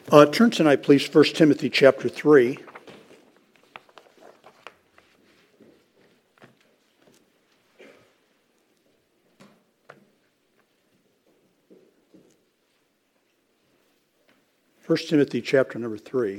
Turn tonight, please, 1 Timothy chapter 3. First Timothy chapter number 3.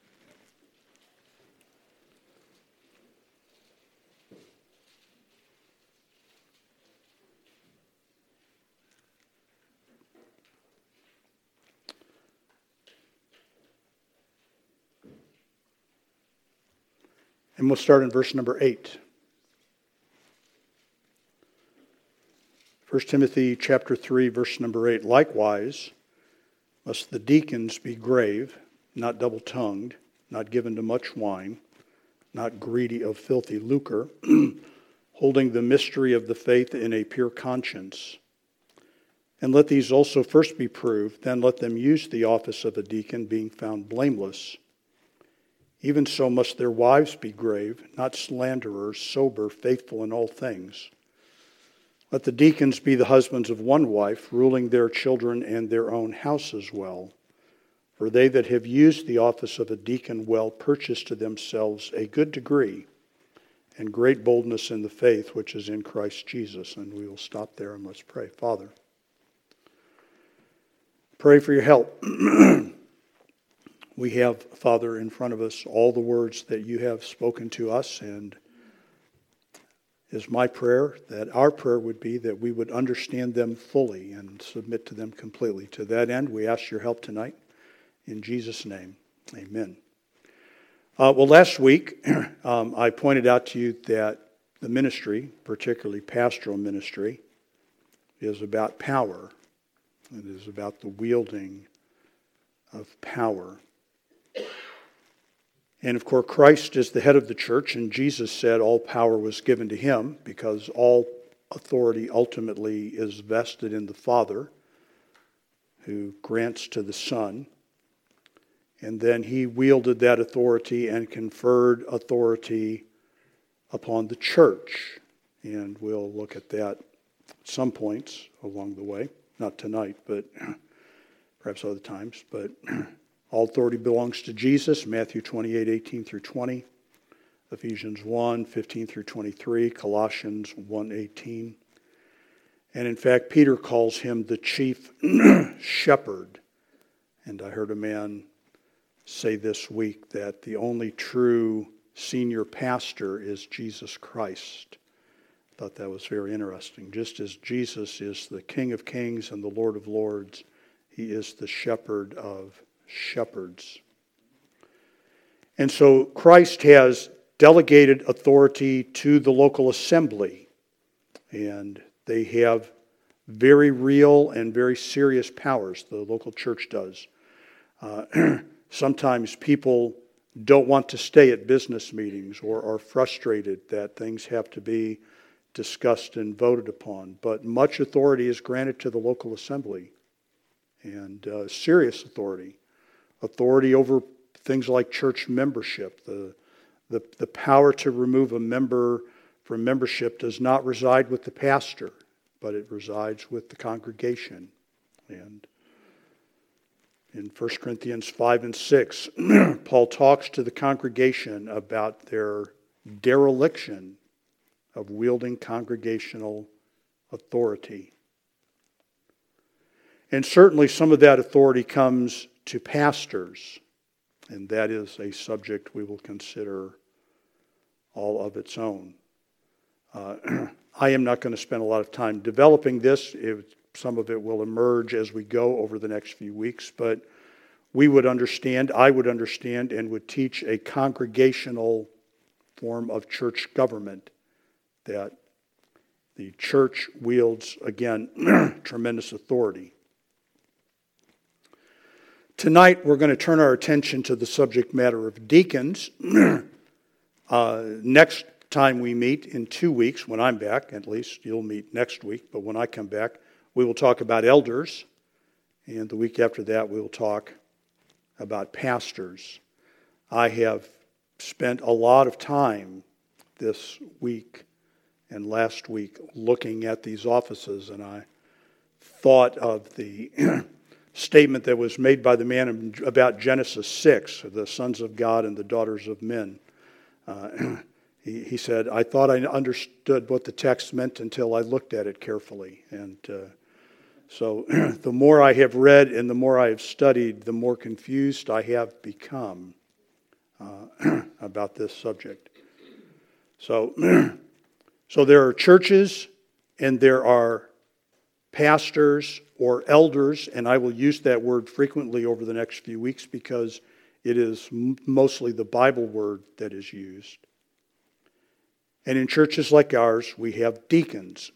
And we'll start in verse number 8. 1 Timothy chapter 3, verse number 8. Likewise, must the deacons be grave, not double-tongued, not given to much wine, not greedy of filthy lucre, holding the mystery of the faith in a pure conscience. And let these also first be proved, then let them use the office of a deacon, being found blameless. Even so must their wives be grave, not slanderers, sober, faithful in all things. Let the deacons be the husbands of one wife, ruling their children and their own houses well. For they that have used the office of a deacon well purchase to themselves a good degree and great boldness in the faith which is in Christ Jesus. And we will stop there and let's pray. Father, pray for your help. We have, Father, in front of us all the words that you have spoken to us, and it is my prayer that our prayer would be that we would understand them fully and submit to them completely. To that end, we ask your help tonight. In Jesus' name, amen. Well, last week, I pointed out to you that the ministry, particularly pastoral ministry, is about power. It is about the wielding of power. And of course, Christ is the head of the church, and Jesus said all power was given to him because all authority ultimately is vested in the Father, who grants to the Son. And then he wielded that authority and conferred authority upon the church. And we'll look at that at some points along the way. Not tonight, but perhaps other times. But all authority belongs to Jesus, Matthew 28, 18 through 20, Ephesians 1, 15 through 23, Colossians 1, 18. And in fact, Peter calls him the chief shepherd. And I heard a man say this week that the only true senior pastor is Jesus Christ. I thought that was very interesting. Just as Jesus is the King of Kings and the Lord of Lords, he is the shepherd of shepherds. And so Christ has delegated authority to the local assembly, and they have very real and very serious powers, the local church does. Sometimes people don't want to stay at business meetings or are frustrated that things have to be discussed and voted upon, but much authority is granted to the local assembly, and serious authority. Authority over things like church membership. The power to remove a member from membership does not reside with the pastor, but it resides with the congregation. And in 1 Corinthians 5 and 6, Paul talks to the congregation about their dereliction of wielding congregational authority. And certainly some of that authority comes to pastors, and that is a subject we will consider all of its own. I am not going to spend a lot of time developing this. Some of it will emerge as we go over the next few weeks, but I would understand, and would teach a congregational form of church government, that the church wields, again, tremendous authority. Tonight, we're going to turn our attention to the subject matter of deacons. Next time we meet, in 2 weeks, when I'm back, at least you'll meet next week, but when I come back, we will talk about elders. And the week after that, we will talk about pastors. I have spent a lot of time this week and last week looking at these offices, and I thought of the statement that was made by the man about Genesis 6, the sons of God and the daughters of men. He said, I thought I understood what the text meant until I looked at it carefully. And so the more I have read and the more I have studied, the more confused I have become about this subject. So there are churches and there are pastors or elders, and I will use that word frequently over the next few weeks because it is mostly the Bible word that is used. And in churches like ours, we have deacons.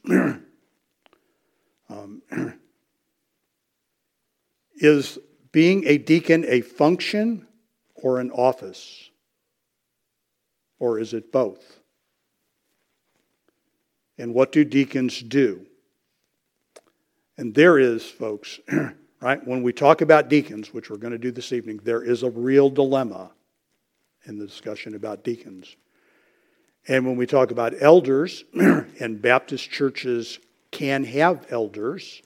Is being a deacon a function or an office? Or is it both? And what do deacons do? And there is, folks, right, when we talk about deacons, which we're going to do this evening, there is a real dilemma in the discussion about deacons. And when we talk about elders, and Baptist churches can have elders,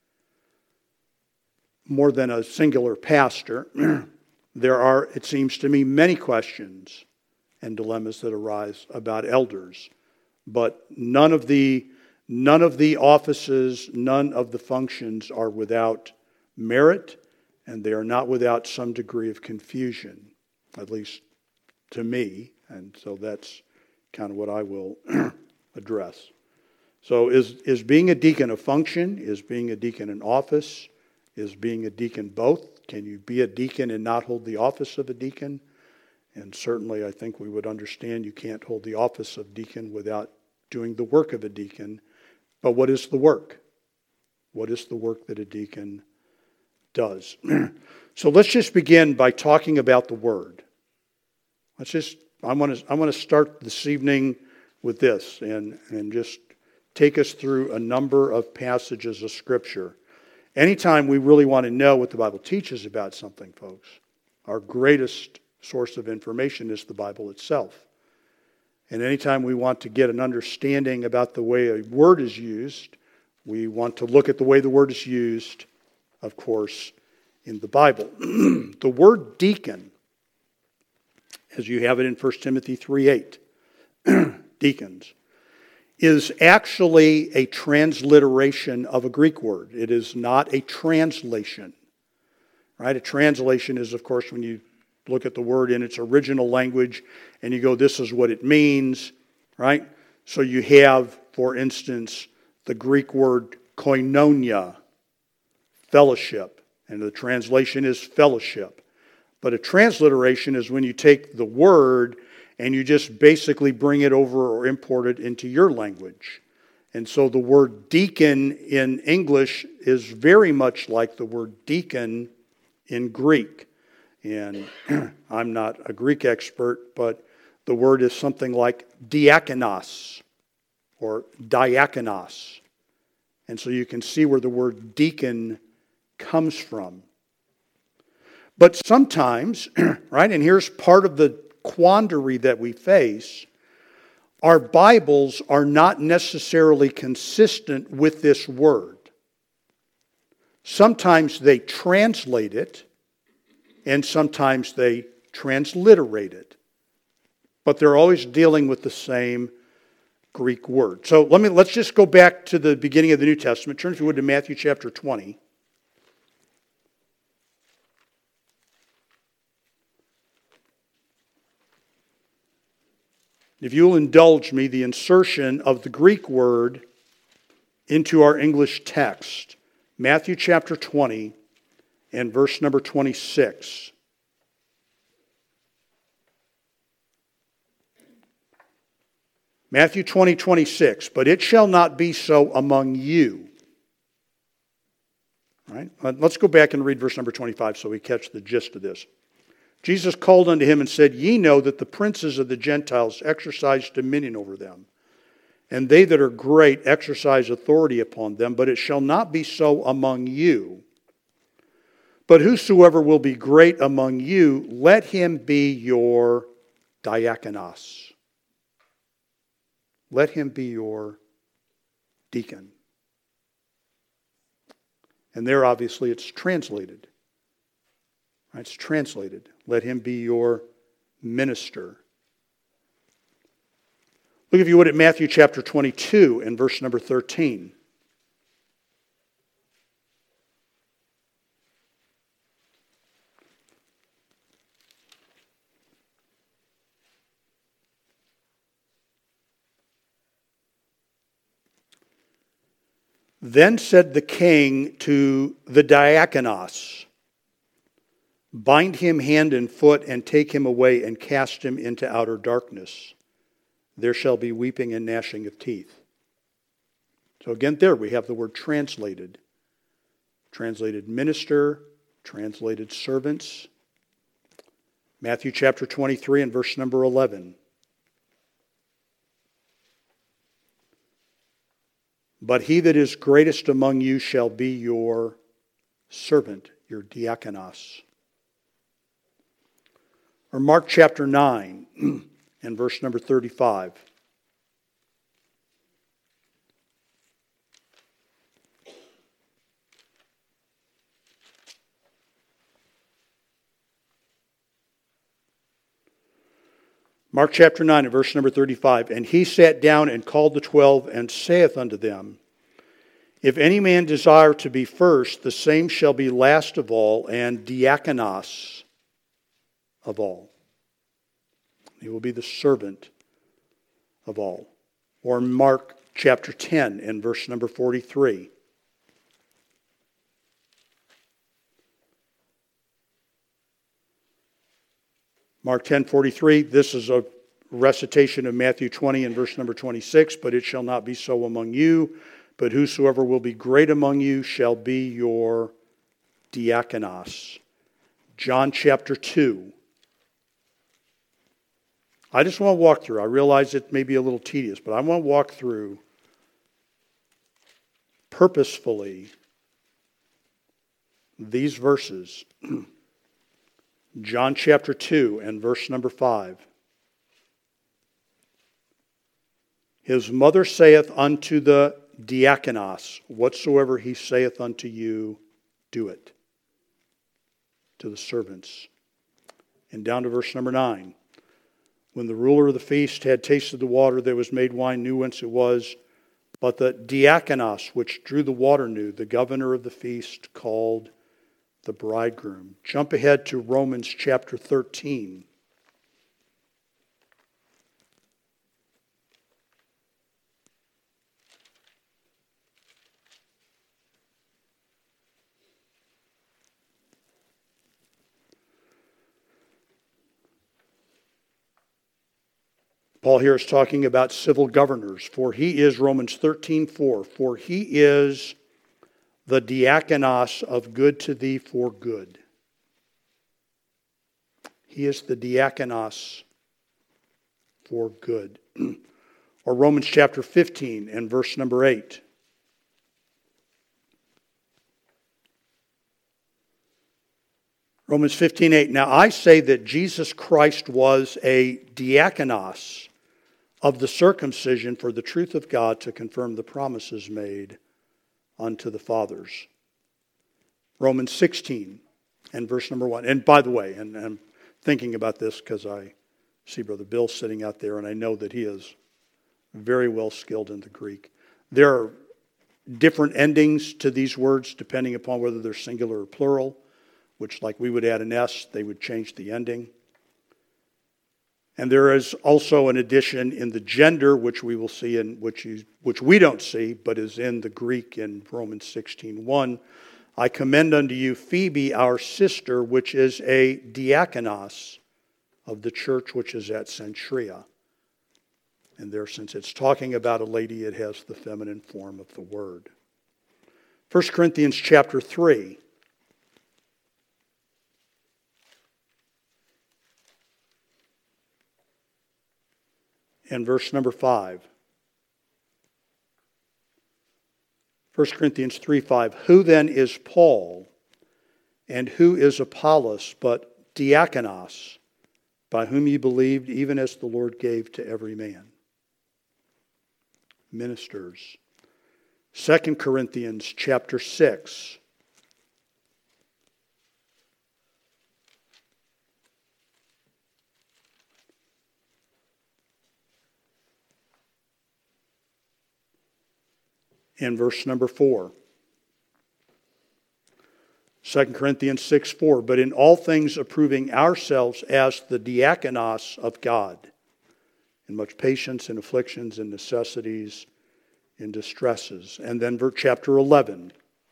more than a singular pastor, there are, it seems to me, many questions and dilemmas that arise about elders. But none of the offices, none of the functions are without merit, and they are not without some degree of confusion, at least to me. And so that's kind of what I will address. So is being a deacon a function? Is being a deacon an office? Is being a deacon both? Can you be a deacon and not hold the office of a deacon? And certainly I think we would understand you can't hold the office of deacon without doing the work of a deacon. But what is the work? What is the work that a deacon does? So let's just begin by talking about the Word. I want to start this evening with this and just take us through a number of passages of Scripture. Anytime we really want to know what the Bible teaches about something, folks, our greatest source of information is the Bible itself. And anytime we want to get an understanding about the way a word is used, we want to look at the way the word is used, of course, in the Bible. The word deacon, as you have it in 1 Timothy 3:8, deacons, is actually a transliteration of a Greek word. It is not a translation. Right? A translation is, of course, when you look at the word in its original language and you go, this is what it means, right? So you have, for instance, the Greek word koinonia, fellowship, and the translation is fellowship. But a transliteration is when you take the word and you just basically bring it over or import it into your language. And so the word deacon in English is very much like the word deacon in Greek. And I'm not a Greek expert, but the word is something like diakonos or diakonos. And so you can see where the word deacon comes from. But sometimes, right, and here's part of the quandary that we face, our Bibles are not necessarily consistent with this word. Sometimes they translate it, and sometimes they transliterate it. But they're always dealing with the same Greek word. So let's just go back to the beginning of the New Testament. Turn, if you would, to Matthew chapter 20. If you will indulge me, the insertion of the Greek word into our English text. Matthew chapter 20 and verse number 26. Matthew 20:26. But it shall not be so among you. Right? Let's go back and read verse number 25 so we catch the gist of this. Jesus called unto him and said, Ye know that the princes of the Gentiles exercise dominion over them, and they that are great exercise authority upon them, but it shall not be so among you. But whosoever will be great among you, let him be your diakonos. Let him be your deacon. And there, obviously, it's translated. Right? It's translated. Let him be your minister. Look, if you would, at Matthew chapter 22 and verse number 13. Then said the king to the diakonos, bind him hand and foot and take him away and cast him into outer darkness. There shall be weeping and gnashing of teeth. So again, there we have the word translated. Translated minister, translated servants. Matthew chapter 23 and verse number 11. But he that is greatest among you shall be your servant, your diakonos. Or Mark chapter 9 and verse number 35. Mark chapter 9 and verse number 35. And he sat down and called the 12 and saith unto them, if any man desire to be first, the same shall be last of all and diakonos of all. He will be the servant of all. Or Mark chapter 10 and verse number 43. Mark 10:43, this is a recitation of Matthew 20 and verse number 26, but it shall not be so among you, but whosoever will be great among you shall be your diakonos. John chapter 2. I just want to walk through. I realize it may be a little tedious, but I want to walk through purposefully these verses. John chapter 2 and verse number 5. His mother saith unto the diakonos, whatsoever he saith unto you, do it. To the servants. And down to verse number 9. When the ruler of the feast had tasted the water that was made wine, knew whence it was, but the diakonos which drew the water knew, the governor of the feast called the bridegroom. Jump ahead to Romans chapter 13. Paul here is talking about civil governors. For he is, Romans 13:4, for he is the diakonos of good to thee for good. He is the diakonos for good. Or Romans chapter 15 and verse number 8. Romans 15:8. Now I say that Jesus Christ was a diakonos of the circumcision for the truth of God to confirm the promises made unto the fathers. Romans 16 and verse number 1. And by the way, and I'm thinking about this because I see Brother Bill sitting out there and I know that he is very well skilled in the Greek. There are different endings to these words depending upon whether they're singular or plural, which like we would add an S, they would change the ending. And there is also an addition in the gender, which we will see in which we don't see, but is in the Greek in Romans 16:1. I commend unto you Phoebe, our sister, which is a diakonos of the church which is at Cenchrea. And there, since it's talking about a lady, it has the feminine form of the word. 1 Corinthians chapter 3. And verse number 5. 1 Corinthians 3:5. Who then is Paul, and who is Apollos, but diakonos, by whom ye believed, even as the Lord gave to every man? Ministers. 2 Corinthians chapter 6 in verse number 4. 2 Corinthians 6:4, but in all things approving ourselves as the diakonos of God, in much patience, in afflictions, in necessities, in distresses. And then chapter 11.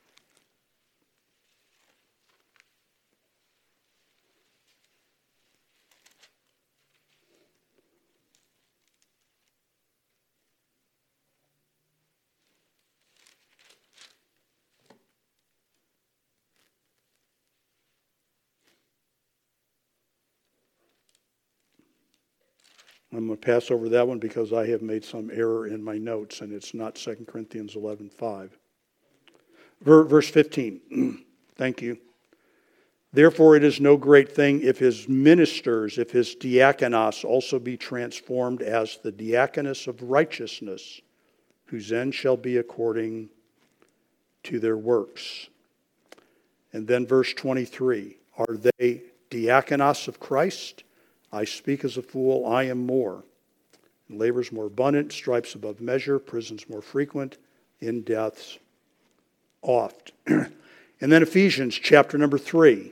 I'm going to pass over that one because I have made some error in my notes, and it's not 2 Corinthians 11:5. Verse 15. Thank you. Therefore it is no great thing if his ministers, if his diakonos also be transformed as the diakonos of righteousness, whose end shall be according to their works. And then verse 23. Are they diakonos of Christ? I speak as a fool, I am more. Labors more abundant, stripes above measure, prisons more frequent, in deaths oft. And then Ephesians chapter number 3.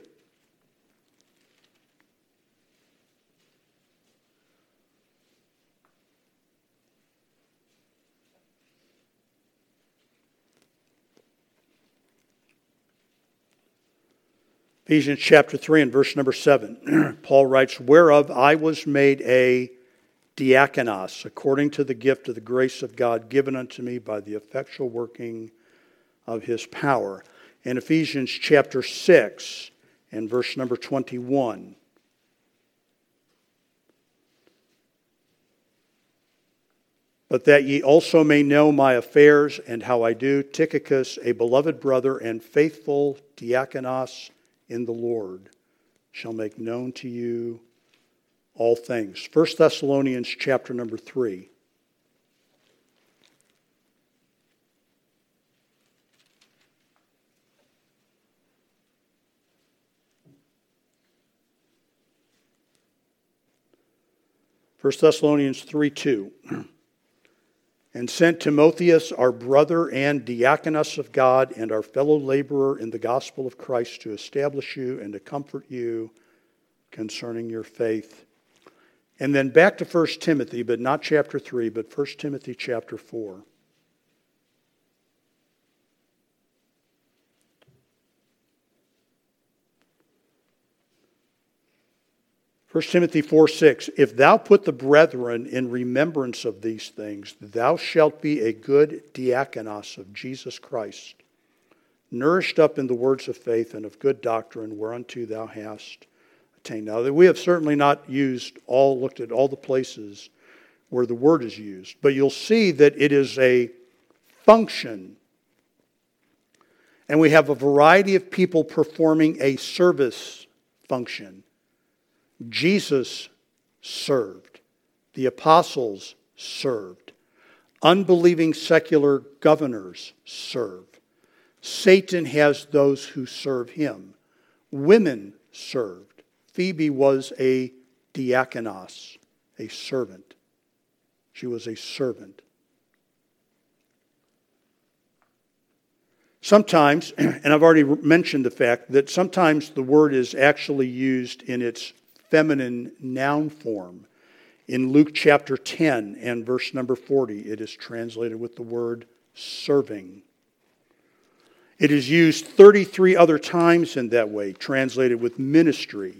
Ephesians chapter 3 and verse number 7. Paul writes, whereof I was made a diakonos, according to the gift of the grace of God given unto me by the effectual working of his power. In Ephesians chapter 6 and verse number 21. But that ye also may know my affairs and how I do, Tychicus, a beloved brother and faithful diakonos in the Lord, shall make known to you all things. 1 Thessalonians chapter number 3. First Thessalonians 3:2. And sent Timotheus, our brother and diakonos of God, and our fellow laborer in the gospel of Christ, to establish you and to comfort you concerning your faith. And then back to 1 Timothy, but not chapter 3, but 1 Timothy chapter 4. 1 Timothy 4:6, if thou put the brethren in remembrance of these things, thou shalt be a good diakonos of Jesus Christ, nourished up in the words of faith and of good doctrine, whereunto thou hast attained. Now, we have certainly not looked at all the places where the word is used, but you'll see that it is a function. And we have a variety of people performing a service function. Jesus served. The apostles served. Unbelieving secular governors serve. Satan has those who serve him. Women served. Phoebe was a diakonos, a servant. She was a servant. Sometimes, and I've already mentioned the fact that sometimes the word is actually used in its feminine noun form. In Luke chapter 10 and verse number 40, it is translated with the word serving. It is used 33 other times in that way, translated with ministry,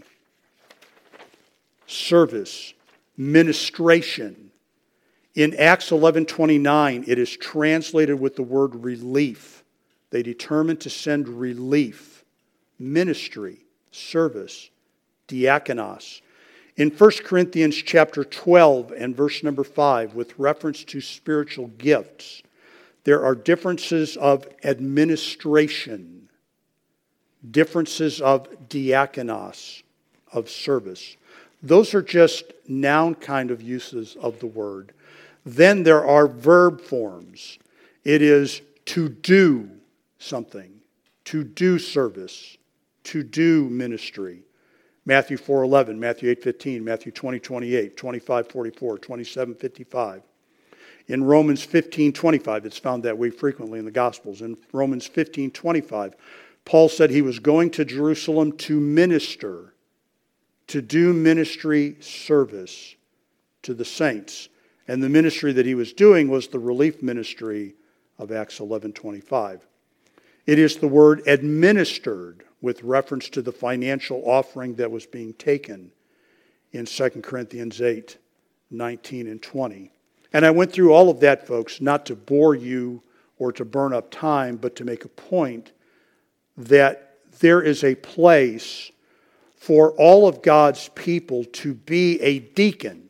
service, ministration. In Acts 11:29, it is translated with the word relief. They determined to send relief, ministry, service, diakonos. In 1 Corinthians chapter 12 and verse number 5, with reference to spiritual gifts, there are differences of administration, differences of diakonos, of service. Those are just noun kind of uses of the word. Then there are verb forms. It is to do something, to do service, to do ministry. Matthew 4:11, Matthew 8:15, Matthew 20:28, 25:44, 27:55. In Romans 15:25, it's found that way frequently in the Gospels. In Romans 15:25, Paul said he was going to Jerusalem to minister, to do ministry service to the saints. And the ministry that he was doing was the relief ministry of Acts 11:25. It is the word administered with reference to the financial offering that was being taken in 2 Corinthians 8:19 and 20. And I went through all of that, folks, not to bore you or to burn up time, but to make a point that there is a place for all of God's people to be a deacon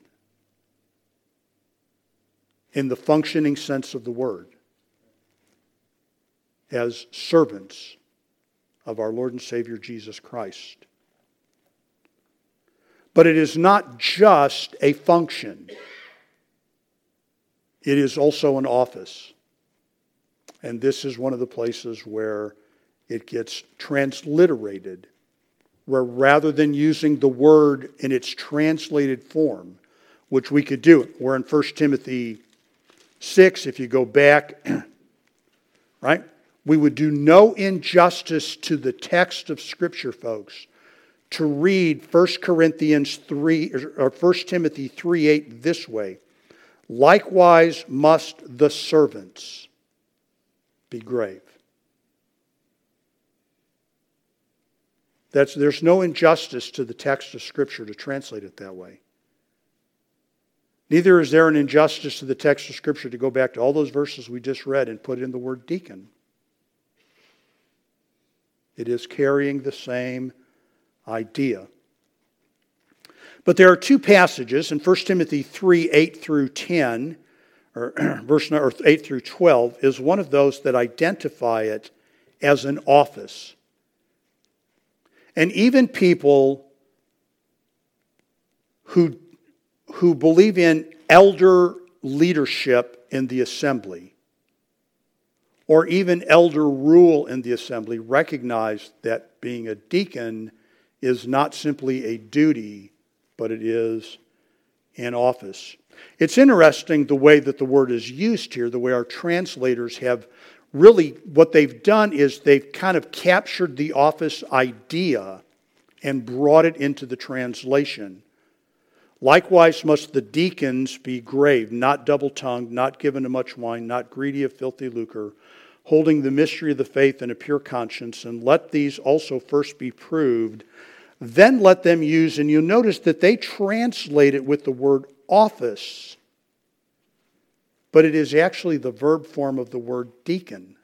in the functioning sense of the word, as servants of our Lord and Savior Jesus Christ. But it is not just a function. It is also an office. And this is one of the places where it gets transliterated, where rather than using the word in its translated form, which we could do, we're in 1 Timothy 6, if you go back, right? We would do no injustice to the text of Scripture, folks, to read 1 Corinthians 3 or 1 Timothy 3:8 this way. Likewise must the servants be grave. There's no injustice to the text of Scripture to translate it that way. Neither is there an injustice to the text of Scripture to go back to all those verses we just read and put in the word deacon. It is carrying the same idea. But there are two passages in 1 Timothy 3:8 through 10, or 8 through 12, is one of those that identify it as an office. And even people who believe in elder leadership in the assembly, or even elder rule in the assembly, recognize that being a deacon is not simply a duty, but it is an office. It's interesting the way that the word is used here, the way our translators have really, what they've done is they've kind of captured the office idea and brought it into the translation. Likewise must the deacons be grave, not double-tongued, not given to much wine, not greedy of filthy lucre, holding the mystery of the faith in a pure conscience, and let these also first be proved, then let them use, and you'll notice that they translate it with the word office, but it is actually the verb form of the word deacon.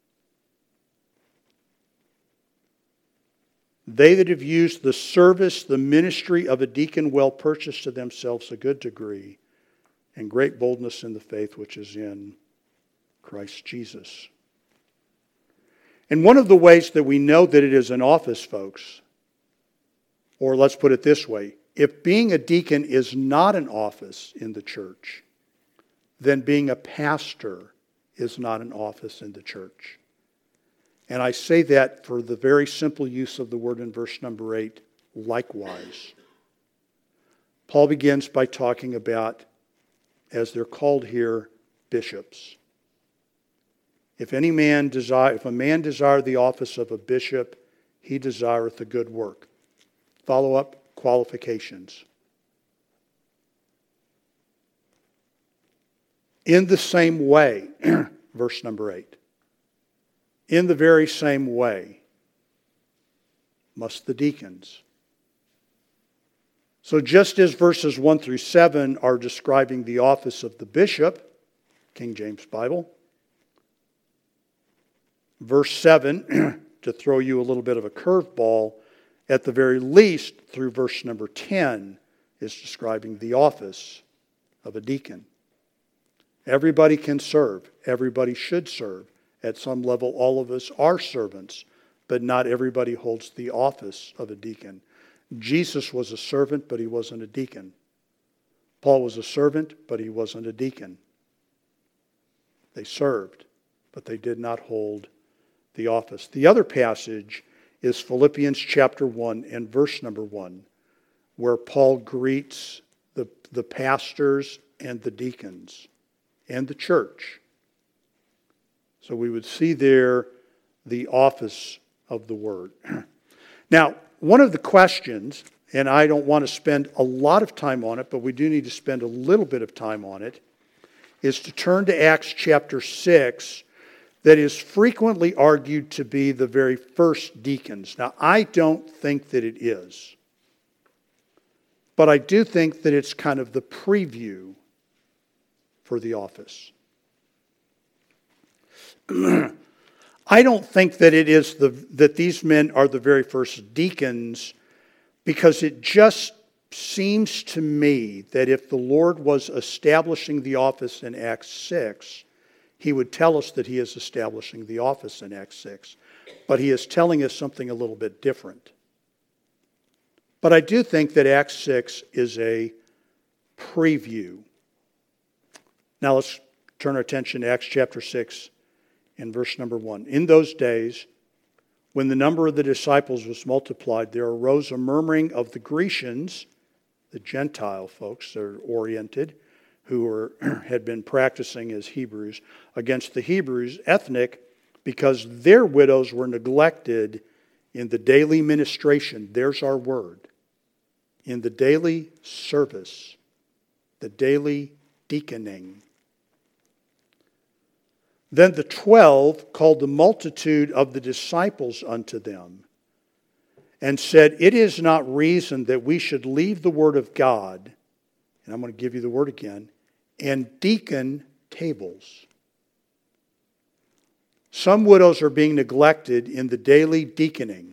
They that have used the service, the ministry of a deacon well purchased to themselves a good degree and great boldness in the faith which is in Christ Jesus. And one of the ways that we know that it is an office, folks, or let's put it this way, if being a deacon is not an office in the church, then being a pastor is not an office in the church. And I say that for the very simple use of the word in verse number 8, likewise. Paul begins by talking about, as they're called here, bishops. If a man desire the office of a bishop, he desireth a good work. Follow up qualifications. In the same way, verse number 8. In the very same way must the deacons. So just as verses 1 through 7 are describing the office of the bishop, King James Bible, verse 7, to throw you a little bit of a curveball, at the very least through verse number 10 is describing the office of a deacon. Everybody can serve. Everybody should serve. At some level, all of us are servants, but not everybody holds the office of a deacon. Jesus was a servant, but he wasn't a deacon. Paul was a servant, but he wasn't a deacon. They served, but they did not hold the office. The other passage is Philippians chapter 1 and verse number 1, where Paul greets the pastors and the deacons and the church. So we would see there the office of the word. Now, one of the questions, and I don't want to spend a lot of time on it, but we do need to spend a little bit of time on it, is to turn to Acts chapter 6, that is frequently argued to be the very first deacons. Now, I don't think that it is, but I do think that it's kind of the preview for the office. I don't think that it is that these men are the very first deacons, because it just seems to me that if the Lord was establishing the office in Acts 6, He would tell us that He is establishing the office in Acts 6. But He is telling us something a little bit different. But I do think that Acts 6 is a preview. Now let's turn our attention to Acts chapter 6 and verse number 1. In those days, when the number of the disciples was multiplied, there arose a murmuring of the Grecians, the Gentile folks that are oriented, who had been practicing as Hebrews, against the Hebrews, ethnic, because their widows were neglected in the daily ministration. There's our word. In the daily service, the daily deaconing. Then the 12 called the multitude of the disciples unto them, and said, It is not reason that we should leave the word of God, and I'm going to give you the word again, and deacon tables. Some widows are being neglected in the daily deaconing.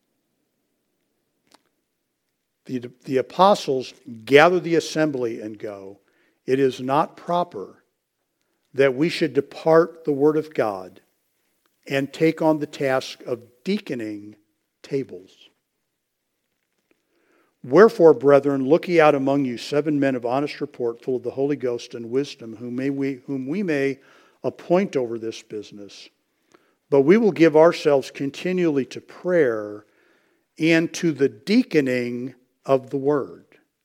The apostles gather the assembly and go, It is not proper that we should depart the word of God and take on the task of deaconing tables. Wherefore, brethren, look ye out among you 7 men of honest report, full of the Holy Ghost and wisdom, whom we may appoint over this business. But we will give ourselves continually to prayer and to the deaconing of the word.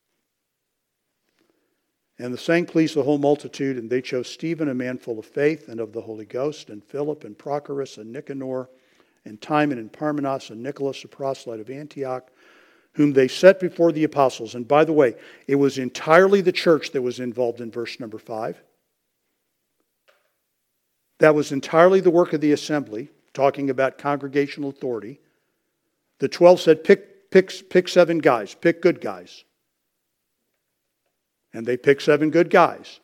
And the saying pleased the whole multitude, and they chose Stephen, a man full of faith and of the Holy Ghost, and Philip, and Prochorus, and Nicanor, and Timon, and Parmenas, and Nicholas, a proselyte of Antioch, whom they set before the apostles. And by the way, it was entirely the church that was involved in verse number 5. That was entirely the work of the assembly, talking about congregational authority. The 12 said, pick 7 guys, pick good guys. And they picked 7 good guys.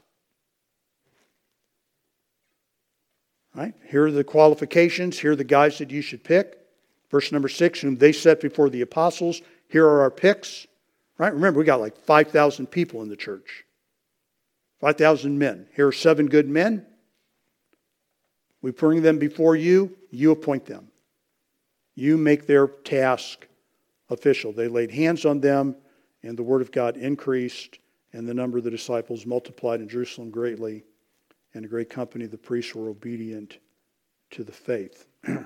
Right? Here are the qualifications. Here are the guys that you should pick. Verse number 6, whom they set before the apostles. Here are our picks. Right? Remember, we got like 5,000 people in the church. 5,000 men. Here are 7 good men. We bring them before you. You appoint them. You make their task official. They laid hands on them, and the word of God increased, and the number of the disciples multiplied in Jerusalem greatly, and a great company of the priests were obedient to the faith. Now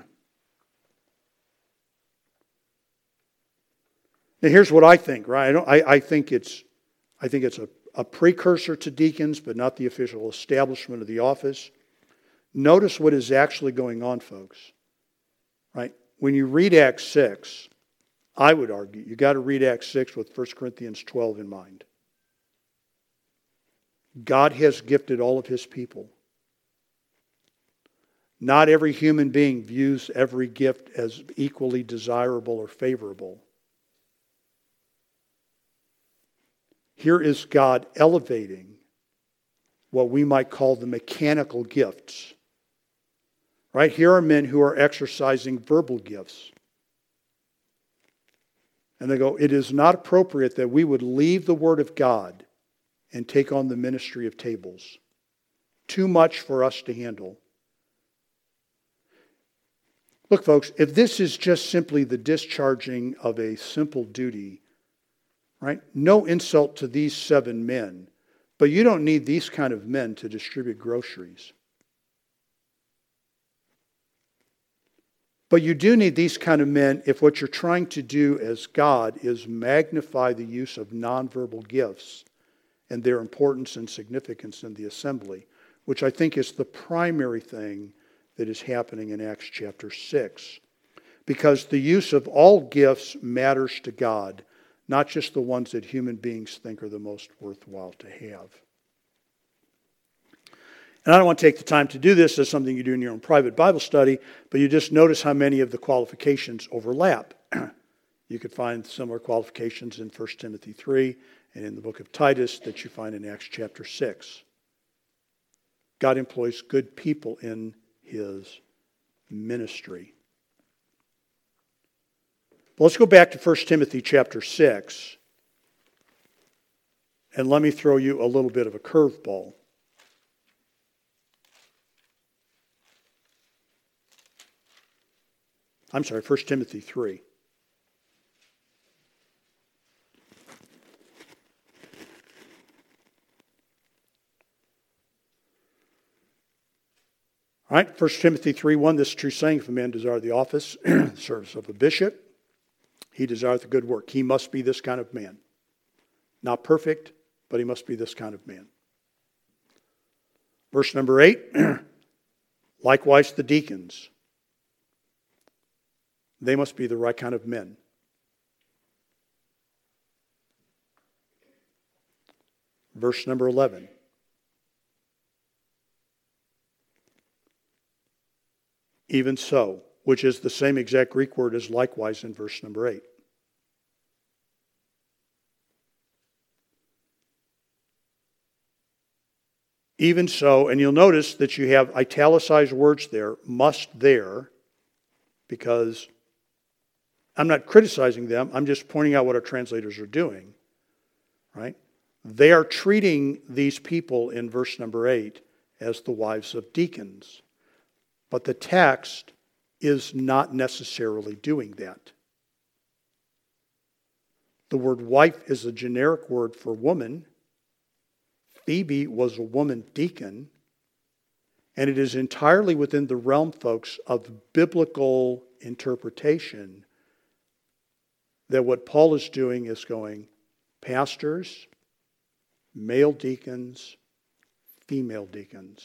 here's what I think, right? I think it's a precursor to deacons, but not the official establishment of the office. Notice what is actually going on, folks. Right? When you read Acts 6, I would argue you got to read Acts 6 with 1 Corinthians 12 in mind. God has gifted all of His people. Not every human being views every gift as equally desirable or favorable. Here is God elevating what we might call the mechanical gifts. Right? Here are men who are exercising verbal gifts. And they go, it is not appropriate that we would leave the Word of God and take on the ministry of tables. Too much for us to handle. Look, folks, if this is just simply the discharging of a simple duty, right? No insult to these 7 men, but you don't need these kind of men to distribute groceries. But you do need these kind of men if what you're trying to do as God is magnify the use of nonverbal gifts and their importance and significance in the assembly, which I think is the primary thing that is happening in Acts chapter 6. Because the use of all gifts matters to God, not just the ones that human beings think are the most worthwhile to have. And I don't want to take the time to do this as something you do in your own private Bible study, but you just notice how many of the qualifications overlap. You could find similar qualifications in 1 Timothy 3 and in the book of Titus that you find in Acts chapter 6. God employs good people in his ministry. But let's go back to 1 Timothy chapter 6, and let me throw you a little bit of a curveball. I'm sorry, 1 Timothy 3. All right, 1 Timothy 3:1, this is true saying, if a man desire the office, the service of a bishop, he desireth the good work. He must be this kind of man. Not perfect, but he must be this kind of man. Verse number 8, likewise the deacons. They must be the right kind of men. Verse number 11. Even so, which is the same exact Greek word as likewise in verse number 8. Even so, and you'll notice that you have italicized words there, must there, because I'm not criticizing them, I'm just pointing out what our translators are doing, right? They are treating these people in verse number 8 as the wives of deacons. But the text is not necessarily doing that. The word wife is a generic word for woman. Phoebe was a woman deacon. And it is entirely within the realm, folks, of biblical interpretation that what Paul is doing is going, pastors, male deacons, female deacons.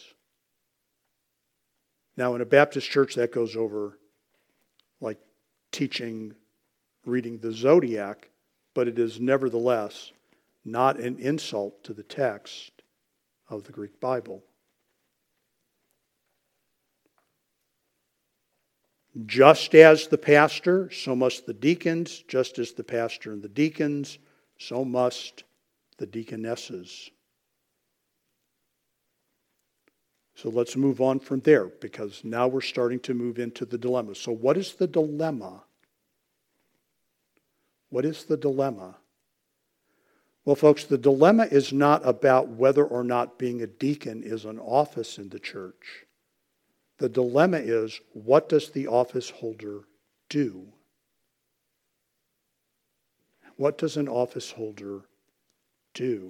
Now, in a Baptist church, that goes over like teaching, reading the zodiac, but it is nevertheless not an insult to the text of the Greek Bible. Just as the pastor, so must the deacons. Just as the pastor and the deacons, so must the deaconesses. So let's move on from there, because now we're starting to move into the dilemma. So what is the dilemma? What is the dilemma? Well, folks, the dilemma is not about whether or not being a deacon is an office in the church. The dilemma is, what does the office holder do? What does an office holder do?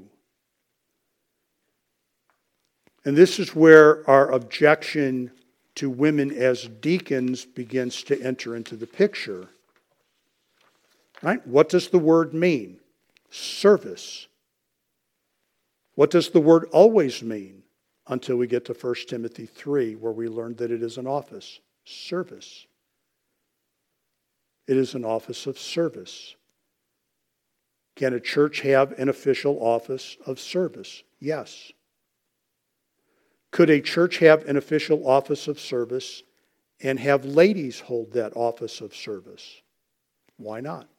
And this is where our objection to women as deacons begins to enter into the picture. Right? What does the word mean? Service. What does the word always mean? Until we get to 1 Timothy 3, where we learn that it is an office. Service. It is an office of service. Can a church have an official office of service? Yes. Could a church have an official office of service and have ladies hold that office of service? Why not?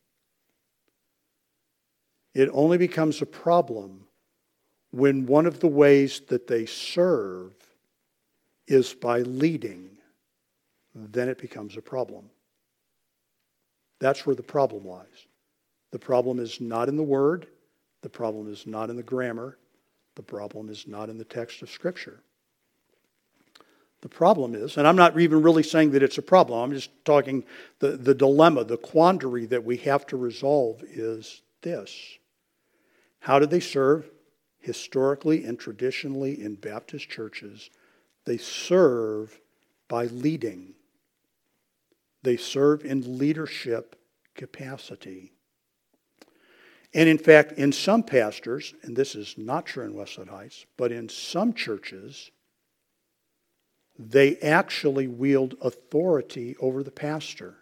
It only becomes a problem when one of the ways that they serve is by leading. Then it becomes a problem. That's where the problem lies. The problem is not in the word. The problem is not in the grammar. The problem is not in the text of Scripture. The problem is, and I'm not even really saying that it's a problem, I'm just talking the dilemma, the quandary that we have to resolve is this. How do they serve? Historically and traditionally in Baptist churches, they serve by leading. They serve in leadership capacity. And in fact, in some pastors, and this is not true in Westwood Heights, but in some churches, they actually wield authority over the pastor.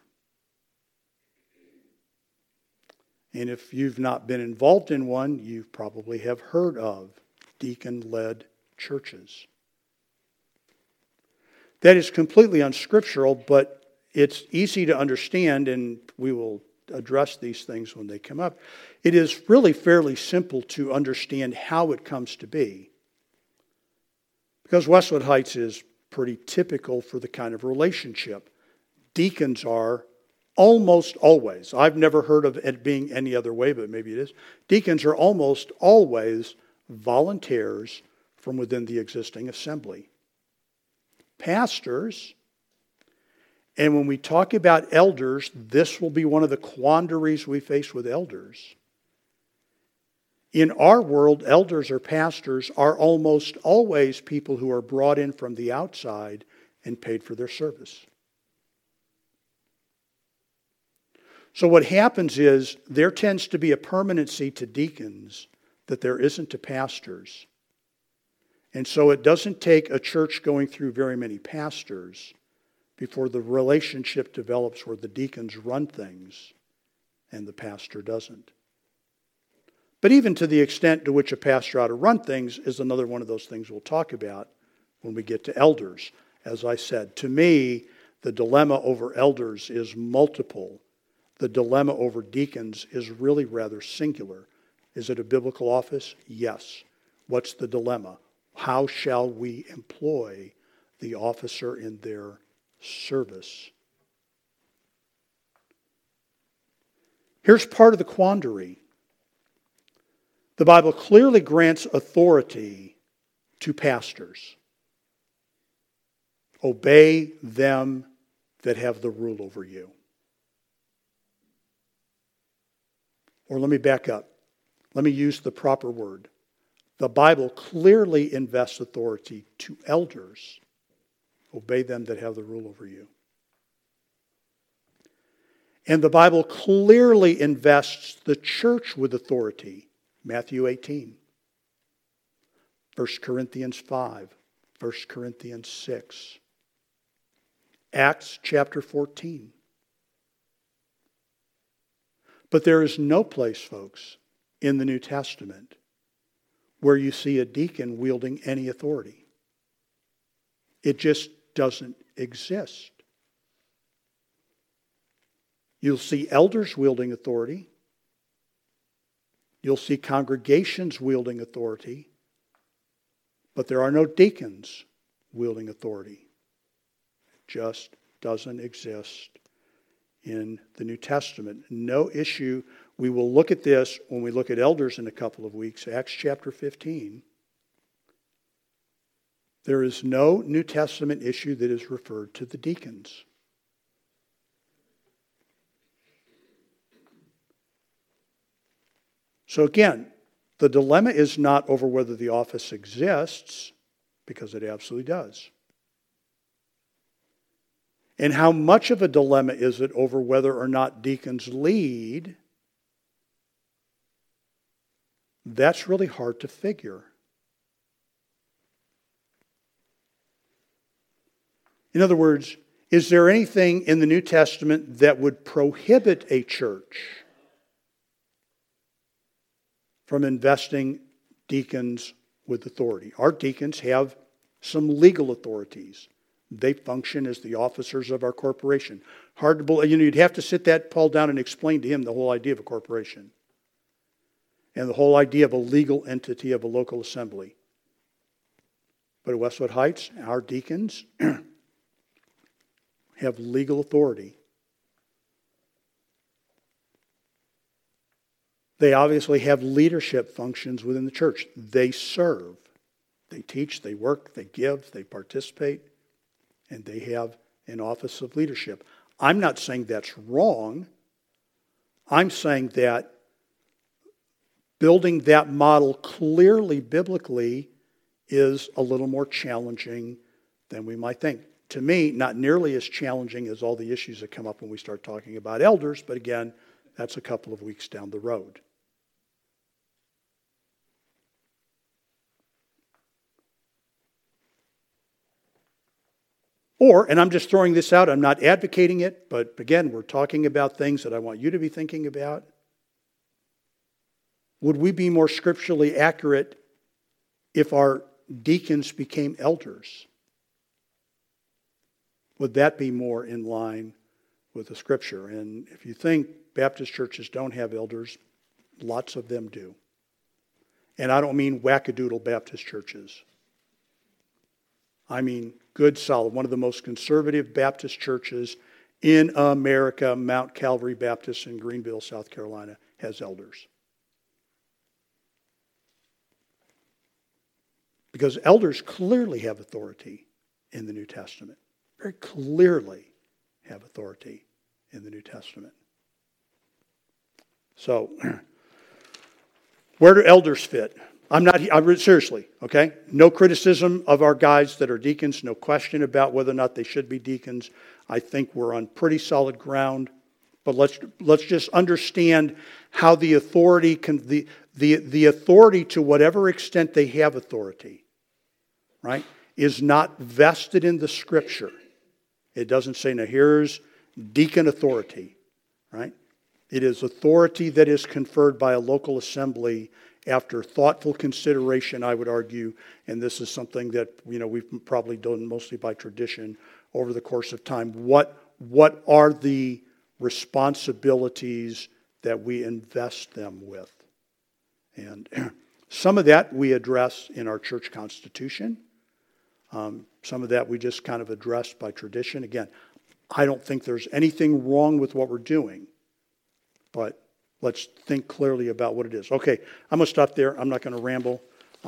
And if you've not been involved in one, you probably have heard of deacon-led churches. That is completely unscriptural, but it's easy to understand, and we will address these things when they come up. It is really fairly simple to understand how it comes to be. Because Westwood Heights is pretty typical for the kind of relationship. Deacons are almost always, I've never heard of it being any other way, but maybe it is. Deacons are almost always volunteers from within the existing assembly. Pastors, and when we talk about elders, this will be one of the quandaries we face with elders. In our world, elders or pastors are almost always people who are brought in from the outside and paid for their service. So what happens is there tends to be a permanency to deacons that there isn't to pastors. And so it doesn't take a church going through very many pastors before the relationship develops where the deacons run things and the pastor doesn't. But even to the extent to which a pastor ought to run things is another one of those things we'll talk about when we get to elders. As I said, to me, the dilemma over elders is multiple. The dilemma over deacons is really rather singular. Is it a biblical office? Yes. What's the dilemma? How shall we employ the officer in their service? Here's part of the quandary. The Bible clearly grants authority to pastors. Obey them that have the rule over you. Or let me back up. Let me use the proper word. The Bible clearly invests authority to elders. Obey them that have the rule over you. And the Bible clearly invests the church with authority. Matthew 18, 1 Corinthians 5, 1 Corinthians 6, Acts chapter 14. But there is no place, folks, in the New Testament where you see a deacon wielding any authority. It just doesn't exist. You'll see elders wielding authority. You'll see congregations wielding authority. But there are no deacons wielding authority. It just doesn't exist in the New Testament. No issue. We will look at this when we look at elders in a couple of weeks. Acts chapter 15. There is no New Testament issue that is referred to the deacons. So again, the dilemma is not over whether the office exists, because it absolutely does. And how much of a dilemma is it over whether or not deacons lead? That's really hard to figure. In other words, is there anything in the New Testament that would prohibit a church from investing deacons with authority? Our deacons have some legal authorities. They function as the officers of our corporation. Hard to believe. You'd have to sit that Paul down and explain to him the whole idea of a corporation and the whole idea of a legal entity of a local assembly. But at Westwood Heights, our deacons have legal authority. They obviously have leadership functions within the church. They serve. They teach, they work, they give, they participate, and they have an office of leadership. I'm not saying that's wrong. I'm saying that building that model clearly biblically is a little more challenging than we might think. To me, not nearly as challenging as all the issues that come up when we start talking about elders, but again, that's a couple of weeks down the road. Or, and I'm just throwing this out, I'm not advocating it, but again, we're talking about things that I want you to be thinking about. Would we be more scripturally accurate if our deacons became elders? Would that be more in line with the Scripture? And if you think Baptist churches don't have elders, lots of them do. And I don't mean wackadoodle Baptist churches. I mean good, solid, one of the most conservative Baptist churches in America, Mount Calvary Baptist in Greenville, South Carolina, has elders. Because elders clearly have authority in the New Testament. Very clearly have authority in the New Testament. So, where do elders fit? Seriously, okay? No criticism of our guys that are deacons. No question about whether or not they should be deacons. I think we're on pretty solid ground. But let's just understand how the authority the authority, to whatever extent they have authority, right, is not vested in the Scripture. It doesn't say, now here's deacon authority, right? It is authority that is conferred by a local assembly after thoughtful consideration, I would argue, and this is something that we've probably done mostly by tradition over the course of time. What are the responsibilities that we invest them with? And some of that we address in our church constitution. Some of that we just kind of address by tradition. Again, I don't think there's anything wrong with what we're doing, but let's think clearly about what it is. Okay, I'm going to stop there. I'm not going to ramble.